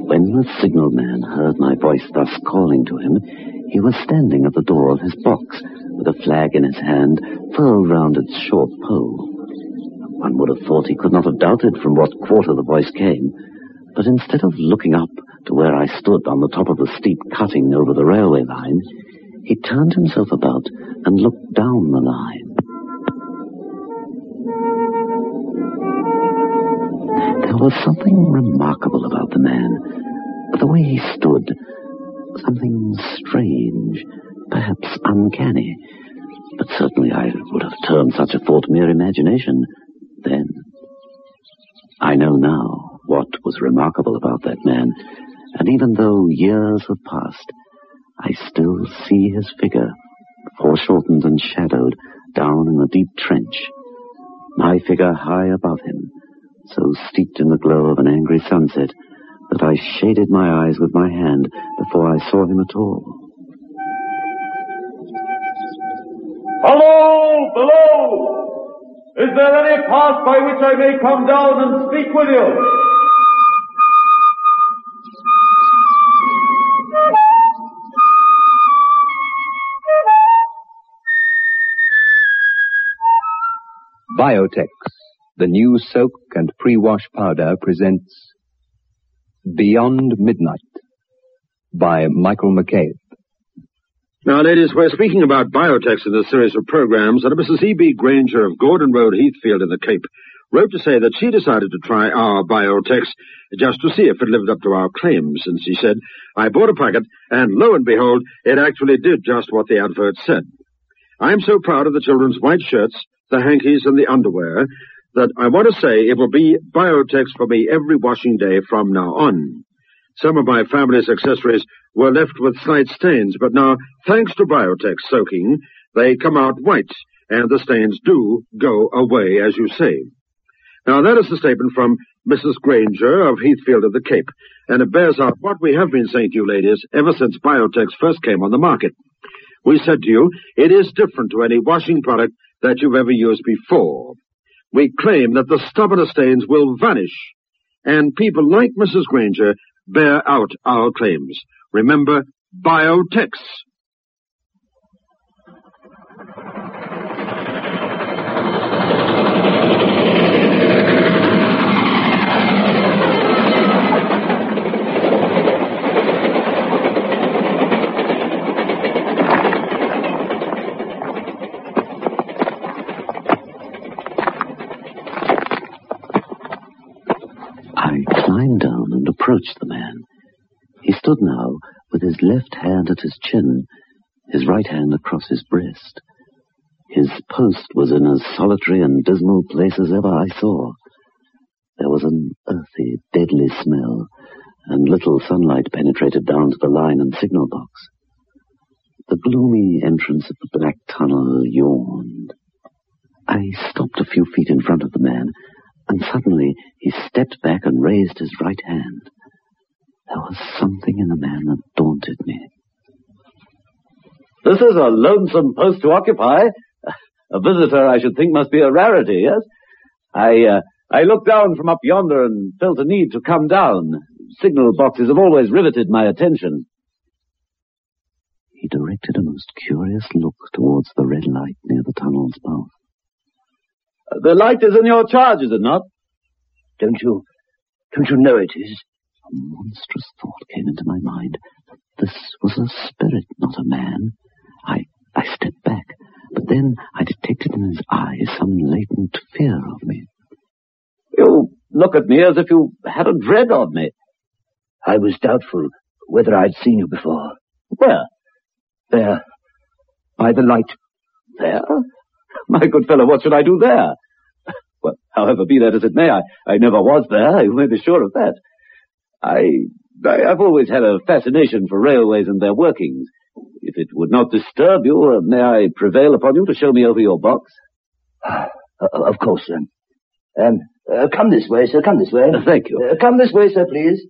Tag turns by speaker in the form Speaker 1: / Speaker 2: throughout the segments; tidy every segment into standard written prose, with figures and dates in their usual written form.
Speaker 1: When the signalman heard my voice thus calling to him, he was standing at the door of his box, with a flag in his hand, furled round its short pole. One would have thought he could not have doubted from what quarter the voice came, but instead of looking up to where I stood on the top of the steep cutting over the railway line, he turned himself about and looked down the line. There was something remarkable about the man, the way he stood, something strange, perhaps uncanny, but certainly I would have termed such a thought mere imagination then. I know now what was remarkable about that man, and even though years have passed, I still see his figure, foreshortened and shadowed, down in the deep trench, my figure high above him, so steeped in the glow of an angry sunset that I shaded my eyes with my hand before I saw him at all.
Speaker 2: Hello, below! Is there any path by which I may come down and speak with you?
Speaker 3: Biotex, the new soak and pre-wash powder, presents Beyond Midnight by Michael McCabe.
Speaker 4: Now, ladies, we're speaking about Biotex in this series of programs, and Mrs. E.B. Granger of Gordon Road, Heathfield in the Cape, wrote to say that she decided to try our Biotex just to see if it lived up to our claims, and she said, I bought a packet, and lo and behold, it actually did just what the advert said. I'm so proud of the children's white shirts, the hankies, and the underwear, that I want to say it will be Biotex for me every washing day from now on. Some of my family's accessories were left with slight stains, but now, thanks to Biotex soaking, they come out white, and the stains do go away, as you say. Now, that is the statement from Mrs. Granger of Heathfield of the Cape, and it bears out what we have been saying to you, ladies, ever since Biotex first came on the market. We said to you, it is different to any washing product that you've ever used before. We claim that the stubbornest stains will vanish, and people like Mrs. Granger bear out our claims. Remember, Biotex.
Speaker 1: I climbed down and approached the man. He stood now with his left hand at his chin, his right hand across his breast. His post was in as solitary and dismal place as ever I saw. There was an earthy, deadly smell, and little sunlight penetrated down to the line and signal box. The gloomy entrance of the black tunnel yawned. I stopped a few feet in front of the man, and suddenly he stepped back and raised his right hand. There was something in the man that daunted me.
Speaker 2: This is a lonesome post to occupy. A visitor, I should think, must be a rarity, yes? I looked down from up yonder and felt a need to come down. Signal boxes have always riveted my attention.
Speaker 1: He directed a most curious look towards the red light near the tunnel's mouth.
Speaker 2: The light is in your charge, is it not?
Speaker 5: Don't you know it is?
Speaker 1: A monstrous thought came into my mind. This was a spirit, not a man. I stepped back, but then I detected in his eyes some latent fear of me.
Speaker 2: You look at me as if you had a dread of me.
Speaker 5: I was doubtful whether I'd seen you before.
Speaker 2: Where?
Speaker 5: There. By the light.
Speaker 2: There? My good fellow, what should I do there? Well, however, be that as it may, I never was there, you may be sure of that. I've always had a fascination for railways and their workings. If it would not disturb you, may I prevail upon you to show me over your box?
Speaker 5: Of course, sir. Come this way, sir, come this way.
Speaker 2: Thank you.
Speaker 5: Come this way, sir, please.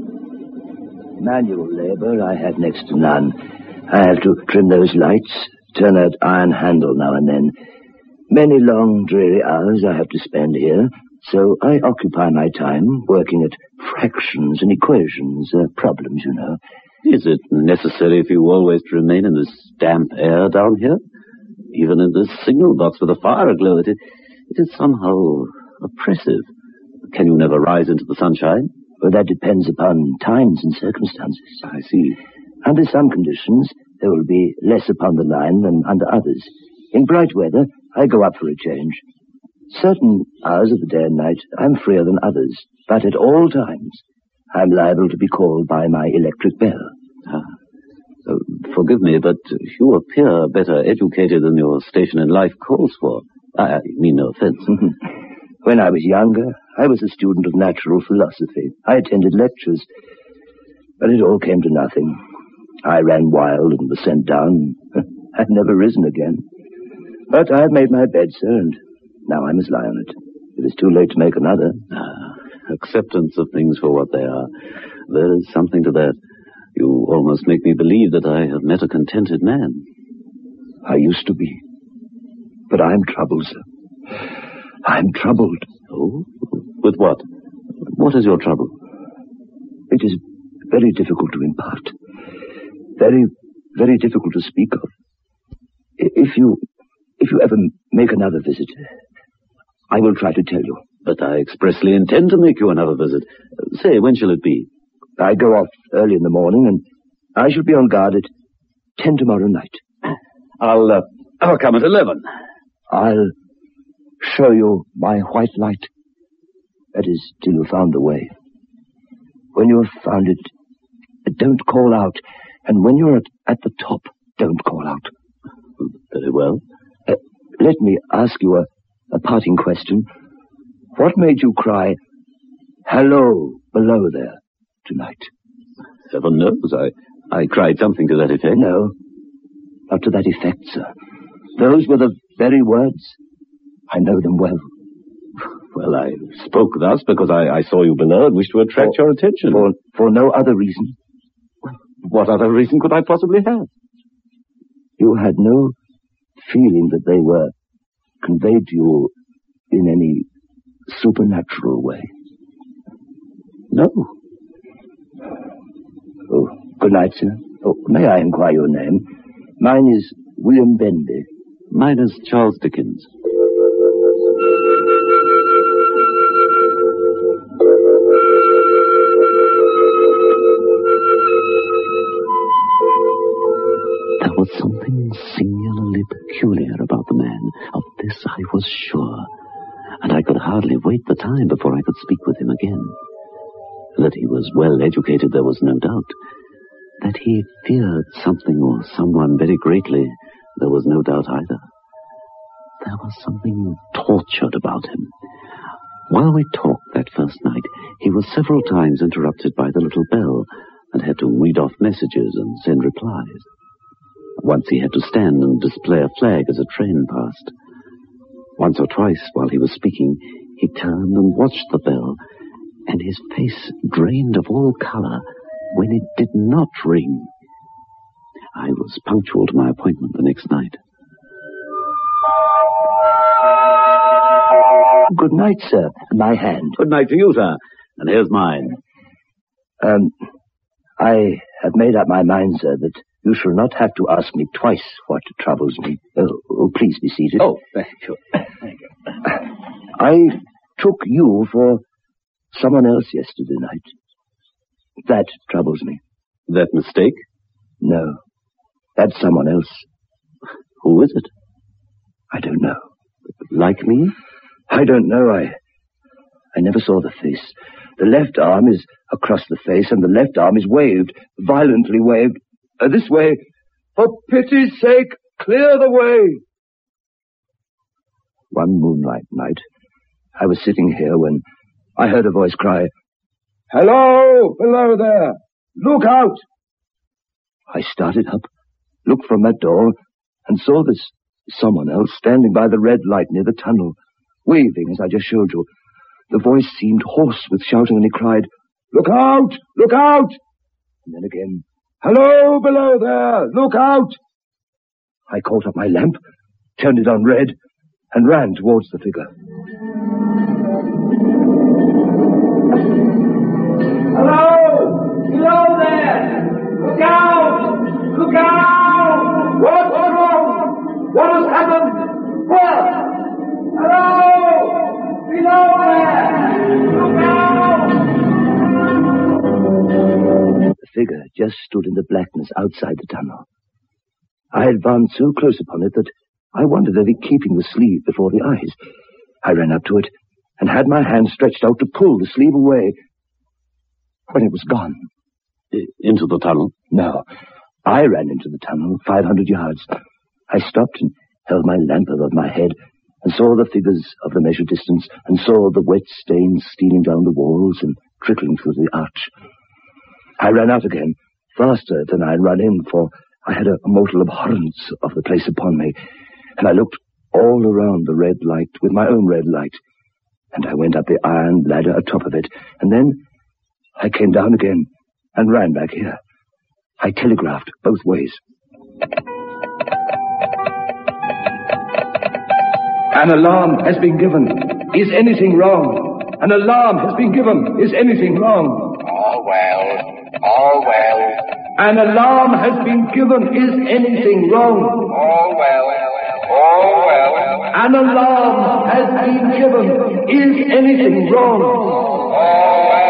Speaker 5: Manual labor I had next to none. I have to trim those lights, turn that iron handle now and then. Many long, dreary hours I have to spend here, so I occupy my time working at fractions and equations, problems, you know.
Speaker 2: Is it necessary for you always to remain in this damp air down here? Even in this signal box with a fire aglow, it is somehow oppressive. Can you never rise into the sunshine?
Speaker 5: Well, that depends upon times and circumstances.
Speaker 2: I see.
Speaker 5: Under some conditions, there will be less upon the line than under others. In bright weather, I go up for a change. Certain hours of the day and night, I'm freer than others, but at all times, I'm liable to be called by my electric bell.
Speaker 2: Forgive me, but you appear better educated than your station in life calls for. I mean no offense.
Speaker 5: When I was younger, I was a student of natural philosophy. I attended lectures, but it all came to nothing. I ran wild and was sent down. I've never risen again. But I've made my bed, sir, and now I must lie on it. It is too late to make another.
Speaker 2: Acceptance of things for what they are. There is something to that. You almost make me believe that I have met a contented man.
Speaker 5: I used to be. But I'm troubled, sir. I'm troubled.
Speaker 2: Oh? With what? What is your trouble?
Speaker 5: It is very difficult to impart. Very, very difficult to speak of. If you ever make another visit, I will try to tell you.
Speaker 2: But I expressly intend to make you another visit. Say, when shall it be?
Speaker 5: I go off early in the morning, and I shall be on guard at 10 tomorrow night.
Speaker 2: I'll come at 11.
Speaker 5: I'll show you my white light. That is, till you found the way. When you have found it, don't call out. And when you're at the top, don't call out.
Speaker 2: Very well.
Speaker 5: Let me ask you a parting question. What made you cry, hello, below there, tonight?
Speaker 2: Heaven knows. I cried something to that effect.
Speaker 5: No, not to that effect, sir. Those were the very words. I know them well.
Speaker 2: Well, I spoke thus because I saw you below and wished to attract your attention.
Speaker 5: For no other reason.
Speaker 2: What other reason could I possibly have?
Speaker 5: You had no feeling that they were conveyed to you in any supernatural way?
Speaker 2: No.
Speaker 5: Oh, good night, sir. Oh, may I inquire your name? Mine is William Benby.
Speaker 2: Mine is Charles Dickens.
Speaker 1: There was something singularly peculiar about the man. Of this I was sure, and I could hardly wait the time before I could speak with him again. That he was well educated there was no doubt. That he feared something or someone very greatly there was no doubt either. There was something tortured about him. While we talked that first night, he was several times interrupted by the little bell and had to read off messages and send replies. Once he had to stand and display a flag as a train passed. Once or twice, while he was speaking, he turned and watched the bell, and his face drained of all color when it did not ring. I was punctual to my appointment the next night.
Speaker 5: Good night, sir. My hand.
Speaker 2: Good night to you, sir. And here's mine.
Speaker 5: I have made up my mind, sir, that you shall not have to ask me twice what troubles me. Oh, please be seated.
Speaker 2: Oh, thank you. Thank you.
Speaker 5: I took you for someone else yesterday night. That troubles me.
Speaker 2: That mistake?
Speaker 5: No. That's someone else.
Speaker 2: Who is it?
Speaker 5: I don't know.
Speaker 2: Like me?
Speaker 5: I don't know. I never saw the face. The left arm is across the face, and the left arm is waved, violently waved. This way. For pity's sake, clear the way. One moonlight night, I was sitting here when I heard a voice cry, "Hello, below there! Look out!" I started up, looked from that door, and saw this someone else standing by the red light near the tunnel, waving as I just showed you. The voice seemed hoarse with shouting, and he cried, "Look out! Look out!" And then again, "Hello, below there! Look out!" I caught up my lamp, turned it on red, and ran towards the figure.
Speaker 6: Hello! Below there! Look out! Look out! What's wrong? What has happened? Where? Hello! Below there! Look out!
Speaker 5: The figure just stood in the blackness outside the tunnel. I advanced so close upon it that I wondered if it keeping the sleeve before the eyes. I ran up to it and had my hand stretched out to pull the sleeve away when it was gone.
Speaker 1: Into the tunnel?
Speaker 5: No. I ran into the tunnel 500 yards. I stopped and held my lamp above my head and saw the figures of the measured distance and saw the wet stains stealing down the walls and trickling through the arch. I ran out again, faster than I had run in, for I had a mortal abhorrence of the place upon me, and I looked all around the red light with my own red light, and I went up the iron ladder atop of it, and then I came down again and ran back here. I telegraphed both ways. An alarm has been given. Is anything wrong? An alarm has been given. Is anything wrong?
Speaker 7: All well. All well.
Speaker 5: An alarm has been given. Is anything wrong?
Speaker 7: All well. All well.
Speaker 5: An alarm has been given. Is anything wrong?
Speaker 7: All well.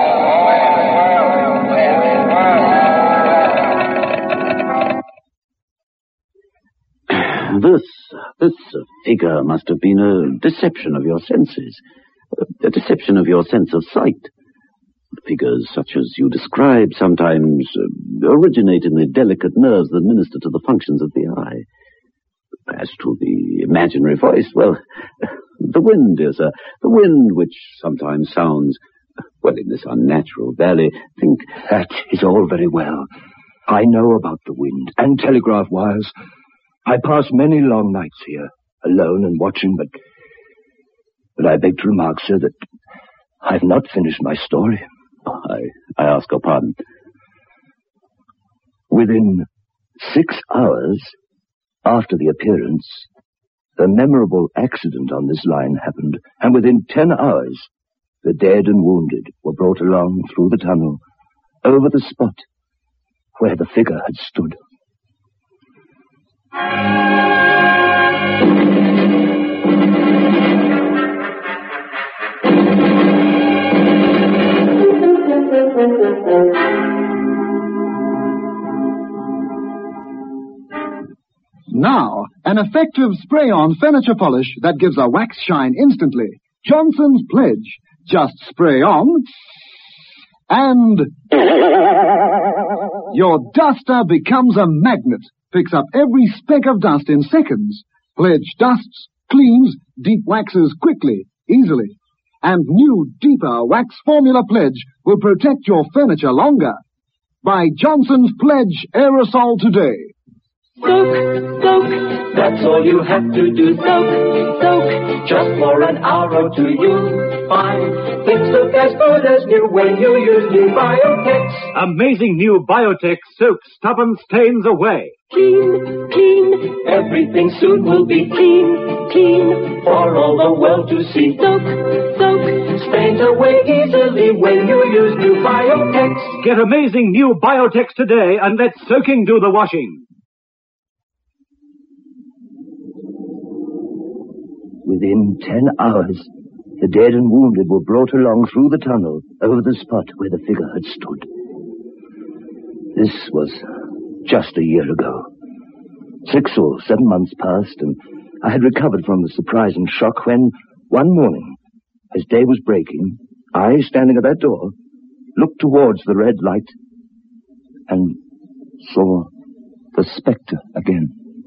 Speaker 1: This figure must have been a deception of your senses, a deception of your sense of sight. Figures such as you describe sometimes originate in the delicate nerves that minister to the functions of the eye. As to the imaginary voice, well, the wind, dear sir, the wind which sometimes sounds, well, in this unnatural valley, think...
Speaker 5: That is all very well. I know about the wind and telegraph wires. I pass many long nights here, alone and watching, but I beg to remark, sir, that I've not finished my story.
Speaker 1: I ask your pardon.
Speaker 5: Within 6 hours after the appearance, the memorable accident on this line happened, and within 10 hours, the dead and wounded were brought along through the tunnel, over the spot where the figure had stood.
Speaker 8: Now, an effective spray-on furniture polish that gives a wax shine instantly. Johnson's Pledge. Just spray on, and your duster becomes a magnet. Picks up every speck of dust in seconds. Pledge dusts, cleans, deep waxes quickly, easily. And new, deeper wax formula Pledge will protect your furniture longer. Buy Johnson's Pledge Aerosol today.
Speaker 6: Soak, soak, that's all you have to do. Soak, soak, just for an hour or two you'll find things look as good as new when you use new Biotex.
Speaker 4: Amazing new Biotex soak stubborn stains away.
Speaker 6: Clean, clean, everything soon will be clean, clean, for all the world to see. Soak, soak, stains away easily when you use new Biotex.
Speaker 4: Get amazing new Biotex today and let soaking do the washing.
Speaker 5: Within 10 hours, the dead and wounded were brought along through the tunnel over the spot where the figure had stood. This was just a year ago. 6 or 7 months passed, and I had recovered from the surprise and shock when, one morning, as day was breaking, I, standing at that door, looked towards the red light and saw the spectre again.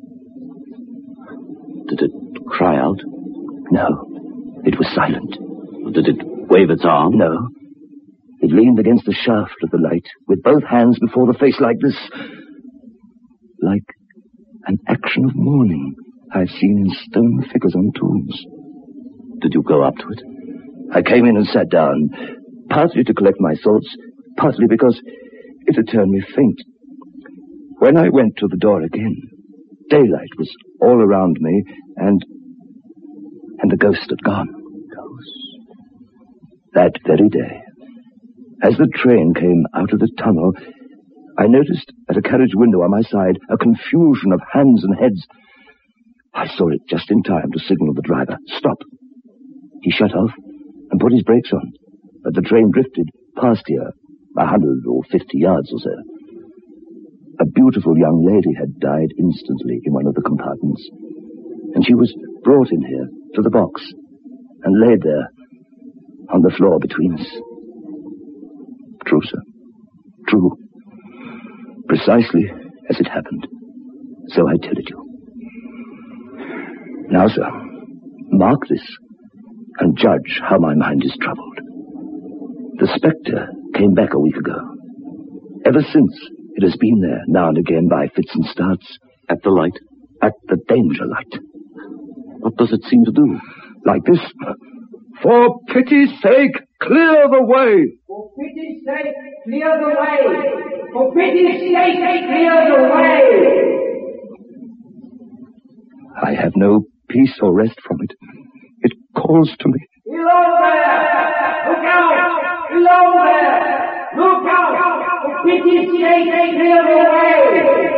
Speaker 1: Did it cry out?
Speaker 5: No, it was silent.
Speaker 1: Did it wave its arm?
Speaker 5: No. It leaned against the shaft of the light, with both hands before the face like this. Like an action of mourning I've seen in stone figures on tombs.
Speaker 1: Did you go up to it?
Speaker 5: I came in and sat down, partly to collect my thoughts, partly because it had turned me faint. When I went to the door again, Daylight was all around me, and the ghost had gone. Ghost? That very day, as the train came out of the tunnel, I noticed at a carriage window on my side a confusion of hands and heads. I saw it just in time to signal the driver, "Stop." He shut off and put his brakes on, but the train drifted past here, 150 yards or so. A beautiful young lady had died instantly in one of the compartments, and she was brought in here to the box and laid there on the floor between us. True, sir. True. Precisely as it happened. So I tell it you. Now, sir, mark this and judge how my mind is troubled. The spectre came back a week ago. Ever since, it has been there now and again by fits and starts.
Speaker 1: At the light?
Speaker 5: At the danger light.
Speaker 1: What does it seem to do?
Speaker 5: Like this. "For pity's sake, clear the way!"
Speaker 6: For pity's sake, clear the way! For pity's sake, clear the way!
Speaker 5: I have no peace or rest from it. It calls to me.
Speaker 6: Below there! Look out! Below there! Look out! For pity's sake, clear the way!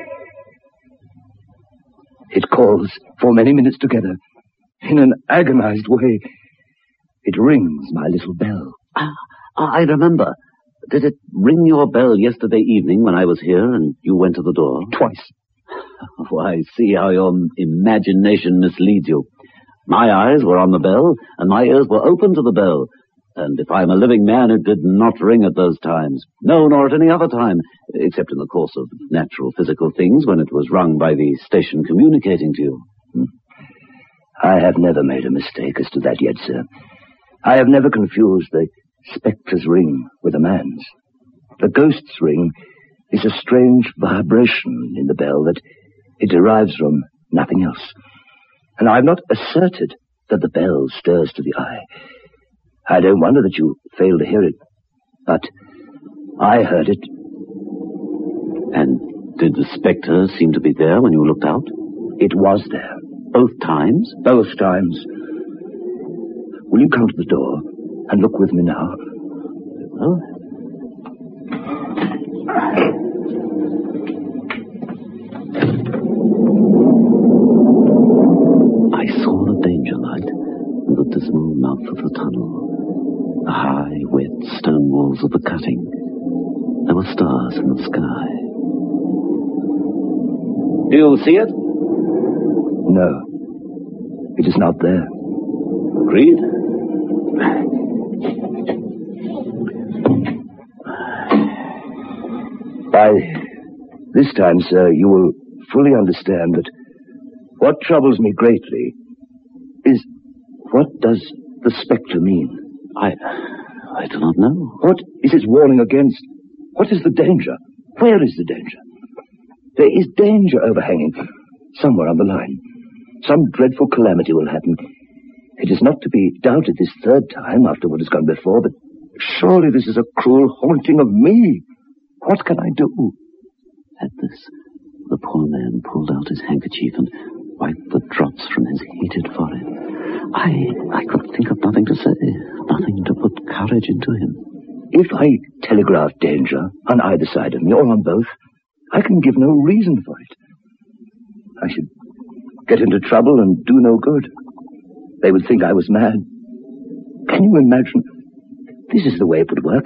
Speaker 5: It calls for many minutes together, in an agonized way. It rings my little bell.
Speaker 1: I remember. Did it ring your bell yesterday evening when I was here and you went to the door?
Speaker 5: Twice.
Speaker 1: Oh, I see how your imagination misleads you. My eyes were on the bell, and my ears were open to the bell. And if I'm a living man, it did not ring at those times. No, nor at any other time, except in the course of natural physical things, when it was rung by the station communicating to you.
Speaker 5: I have never made a mistake as to that yet, sir. I have never confused the spectre's ring with a man's. The ghost's ring is a strange vibration in the bell that it derives from nothing else. And I have not asserted that the bell stirs to the eye. I don't wonder that you fail to hear it, but I heard it.
Speaker 1: And did the spectre seem to be there when you looked out?
Speaker 5: It was there.
Speaker 1: Both times?
Speaker 5: Both times. Will you come to the door and look with me now?
Speaker 1: Well, I saw the danger light in the dismal mouth of the tunnel. The high, wet stone walls of the cutting. There were stars in the sky.
Speaker 2: Do you see it?
Speaker 5: No. It is not there.
Speaker 2: Agreed.
Speaker 5: By this time, sir, you will fully understand that what troubles me greatly is, what does the spectre mean?
Speaker 1: I do not know.
Speaker 5: What is its warning against? What is the danger? Where is the danger? There is danger overhanging somewhere on the line. Some dreadful calamity will happen. It is not to be doubted this third time after what has gone before, but surely this is a cruel haunting of me. What can I do?
Speaker 1: At this, the poor man pulled out his handkerchief and wiped the drops from his heated forehead. I could think of nothing to say, nothing to put courage into him.
Speaker 5: If I telegraph danger on either side of me, or on both, I can give no reason for it. I should get into trouble and do no good. They would think I was mad. Can you imagine? This is the way it would work.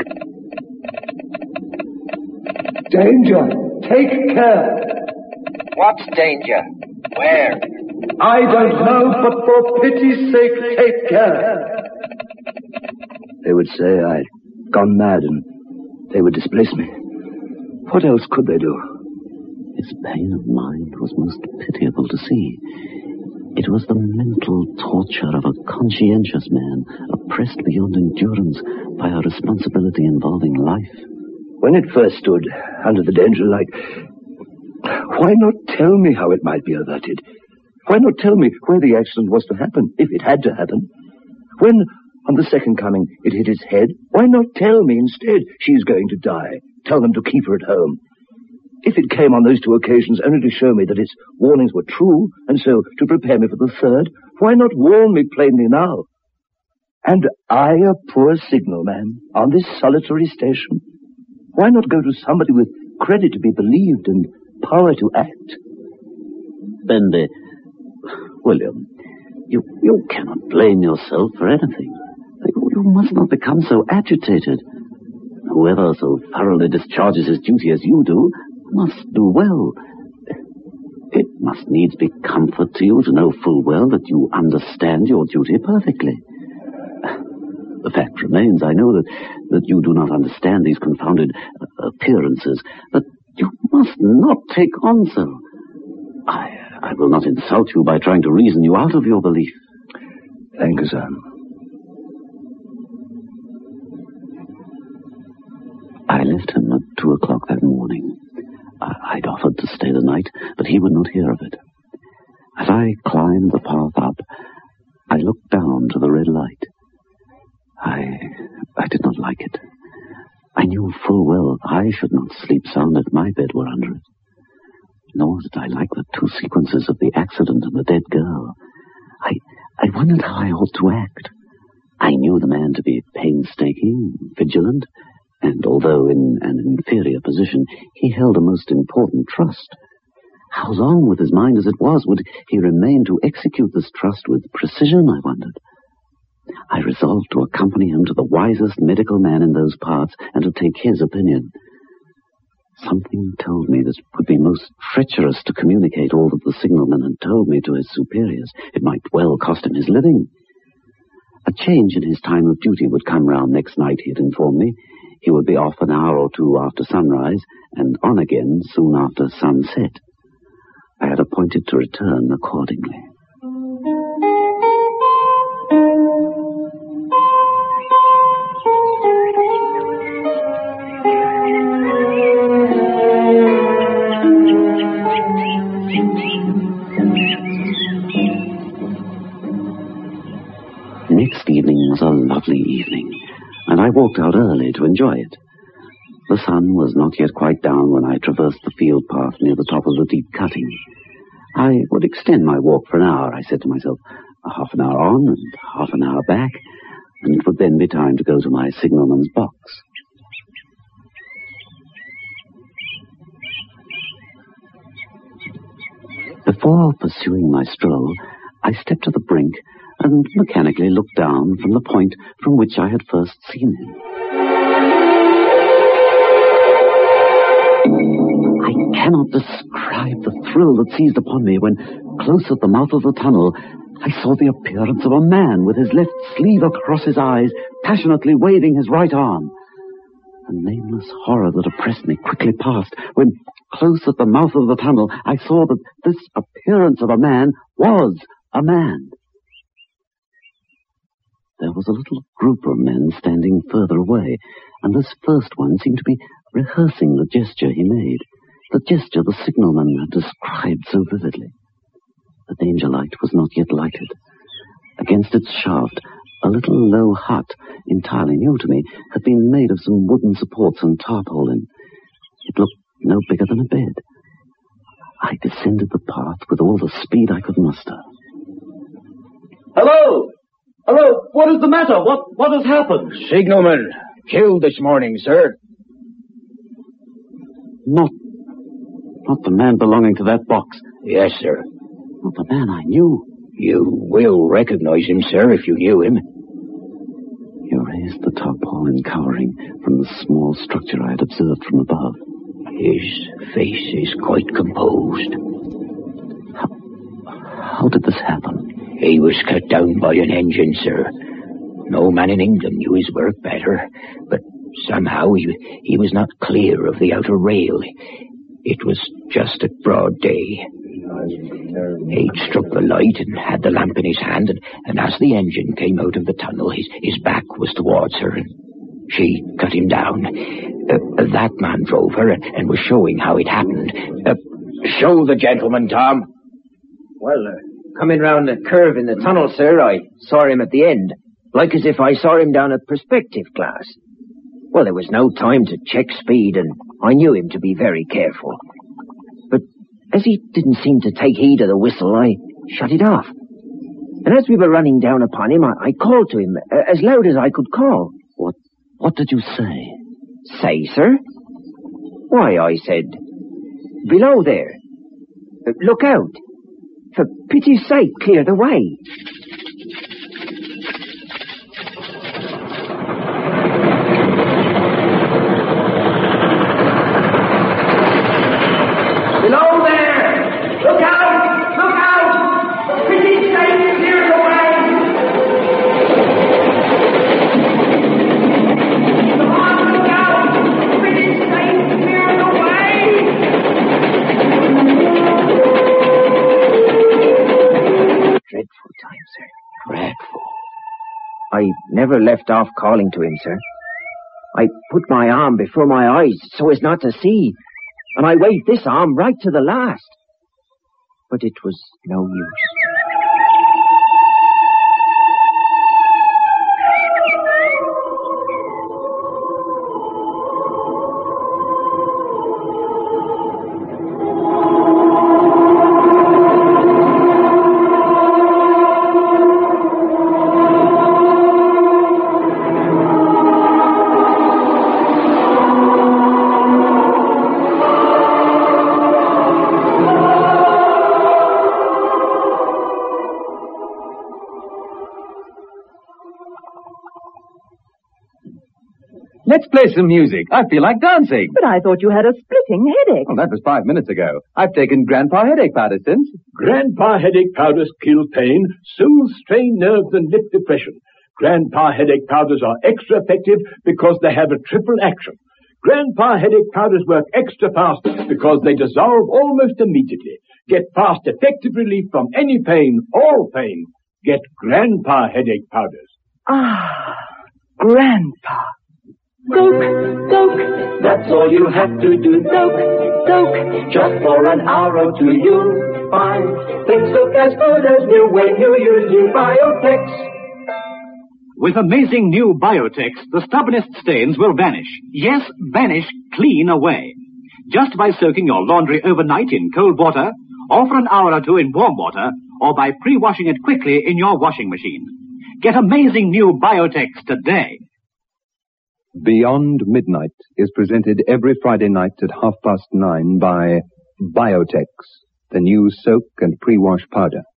Speaker 5: Danger! Take care!
Speaker 7: What's danger? Where?
Speaker 5: I don't know, but for pity's sake, take care! They would say I'd gone mad and they would displace me. What else could they do?
Speaker 1: His pain of mind was most pitiable to see. It was the mental torture of a conscientious man, oppressed beyond endurance by a responsibility involving life.
Speaker 5: When it first stood under the danger light, why not tell me how it might be averted? Why not tell me where the accident was to happen, if it had to happen? When, on the second coming, it hit his head, why not tell me instead she's going to die? Tell them to keep her at home. If it came on those 2 occasions only to show me that its warnings were true, and so to prepare me for the 3rd, why not warn me plainly now? And I, a poor signalman, on this solitary station, why not go to somebody with credit to be believed and power to act?
Speaker 1: Benby, William, you cannot blame yourself for anything. You must not become so agitated. Whoever so thoroughly discharges his duty as you do must do well. It must needs be comfort to you to know full well that you understand your duty perfectly. The fact remains, I know that you do not understand these confounded appearances, but you must not take on so. I will not insult you by trying to reason you out of your belief.
Speaker 5: Thank you, sir.
Speaker 1: I left him at 2 o'clock that morning. I'd offered to stay the night, but he would not hear of it. As I climbed the path up, I looked down to the red light. I did not like it. I knew full well I should not sleep sound if my bed were under it. Nor did I like the 2 sequences of the accident and the dead girl. I wondered how I ought to act. I knew the man to be painstaking, vigilant, and although in an inferior position, he held a most important trust. How long, with his mind as it was, would he remain to execute this trust with precision, I wondered. I resolved to accompany him to the wisest medical man in those parts and to take his opinion. Something told me that it would be most treacherous to communicate all that the signalman had told me to his superiors. It might well cost him his living. A change in his time of duty would come round next night, he had informed me. He would be off an hour or 2 after sunrise, and on again soon after sunset. I had appointed to return accordingly. Next evening was a lovely evening, and I walked out early to enjoy it. The sun was not yet quite down when I traversed the field path near the top of the deep cutting. I would extend my walk for an hour, I said to myself, half an hour on and half an hour back, and it would then be time to go to my signalman's box. Before pursuing my stroll, I stepped to the brink and mechanically looked down from the point from which I had first seen him. I cannot describe the thrill that seized upon me when, close at the mouth of the tunnel, I saw the appearance of a man with his left sleeve across his eyes, passionately waving his right arm. The nameless horror that oppressed me quickly passed when, close at the mouth of the tunnel, I saw that this appearance of a man was a man. There was a little group of men standing further away, and this first one seemed to be rehearsing the gesture he made, the gesture the signalman had described so vividly. The danger light was not yet lighted. Against its shaft, a little low hut, entirely new to me, had been made of some wooden supports and tarpaulin. It looked no bigger than a bed. I descended the path with all the speed I could muster.
Speaker 2: Hello! Hello! What is the matter? What has happened?
Speaker 7: Signalman, killed this morning, sir.
Speaker 1: Not the man belonging to that box.
Speaker 7: Yes, sir.
Speaker 1: Not the man I knew.
Speaker 7: You will recognize him, sir, if you knew him.
Speaker 1: He raised the tarpaulin covering from the small structure I had observed from above.
Speaker 7: His face is quite composed.
Speaker 1: How did this happen?
Speaker 7: He was cut down by an engine, sir. No man in England knew his work better, but somehow he was not clear of the outer rail. It was just at broad day. H struck the light and had the lamp in his hand, and as the engine came out of the tunnel, his back was towards her, and she cut him down. That man drove her and was showing how it happened. Show the gentleman, Tom.
Speaker 9: Well, coming round the curve in the tunnel, sir, I saw him at the end, like as if I saw him down a perspective glass.
Speaker 7: Well, there was no time to check speed, and I knew him to be very careful. But as he didn't seem to take heed of the whistle, I shut it off. And as we were running down upon him, I called to him as loud as I could call.
Speaker 1: What did you say?
Speaker 7: Say, sir? Why, I said, below there. Look out. For pity's sake, clear the way. Below there! Look out! Look out! For pity's sake, clear the way! Come on, look out! For pity's sake, clear the way! Dreadful time, sir.
Speaker 1: Dreadful.
Speaker 7: I never left off calling to him, sir. I put my arm before my eyes so as not to see, and I waved this arm right to the last. But it was no use.
Speaker 3: Let's play some music. I feel like dancing.
Speaker 10: But I thought you had a splitting headache.
Speaker 3: Oh, that was 5 minutes ago. I've taken Grandpa headache powder since.
Speaker 11: Grandpa headache powders kill pain, soothe strained nerves and lift depression. Grandpa headache powders are extra effective because they have a triple action. Grandpa headache powders work extra fast because they dissolve almost immediately. Get fast, effective relief from any pain, all pain. Get Grandpa headache powders.
Speaker 10: Ah, Grandpa.
Speaker 6: Doke, doke, that's all you have to do. Doke, doke, just for an hour or two you'll find things look as good as new when you use new Biotex.
Speaker 12: With amazing new Biotex, the stubbornest stains will vanish. Yes, vanish clean away. Just by soaking your laundry overnight in cold water, or for an hour or two in warm water, or by pre-washing it quickly in your washing machine. Get amazing new Biotex today.
Speaker 3: Beyond Midnight is presented every Friday night at 9:30 by Biotex, the new soak and pre-wash powder.